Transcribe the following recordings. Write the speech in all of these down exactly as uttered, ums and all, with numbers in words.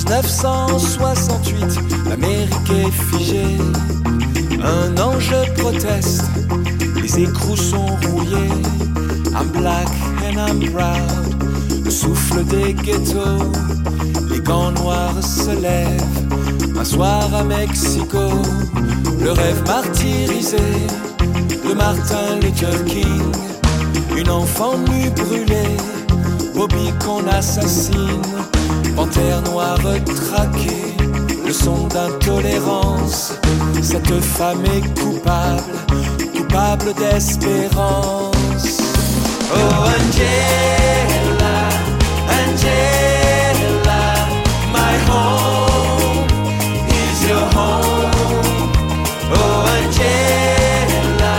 dix-neuf cent soixante-huit, l'Amérique est figée. Un ange proteste, les écrous sont rouillés. I'm black and I'm proud, le souffle des ghettos. Les gants noirs se lèvent, un soir à Mexico. Le rêve martyrisé de Martin Luther King. Une enfant nue brûlée, Bobby qu'on assassine. Panthère noire traquée, leçon d'intolérance. Cette femme est coupable, coupable d'espérance. Oh Angela, Angela, my home is your home. Oh Angela,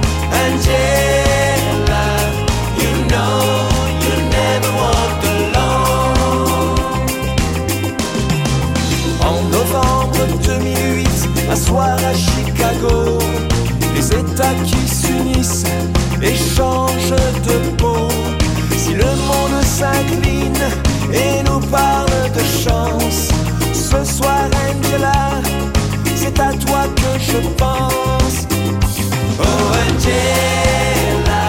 Angela, you know you never walk alone. En novembre deux mille huit, un soir à Chicago, les États qui s'unissent échangent de peau. Si le monde s'incline et nous parle de chance, ce soir Angela, c'est à toi que je pense. Oh Angela,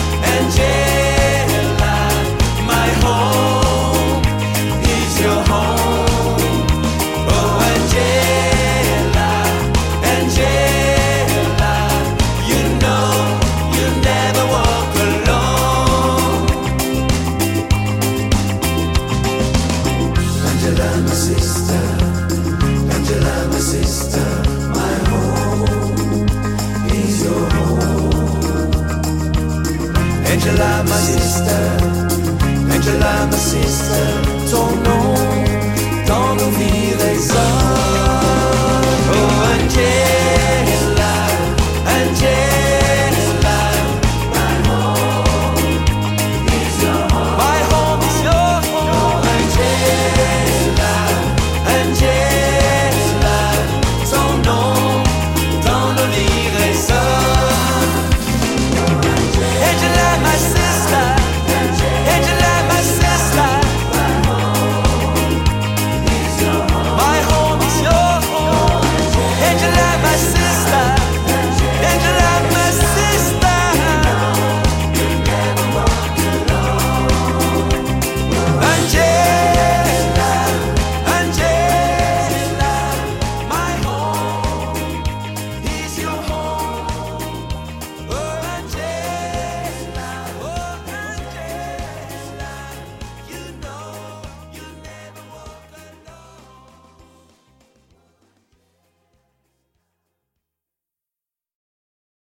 Angela, my home is your home. Oh Angela, Angela, you know you never walk alone. Angela, my sister, Angela, my sister, my home is your home. Angela, my sister, Angela, my sister, ton nom dans nos vies résonne. Oh Angela.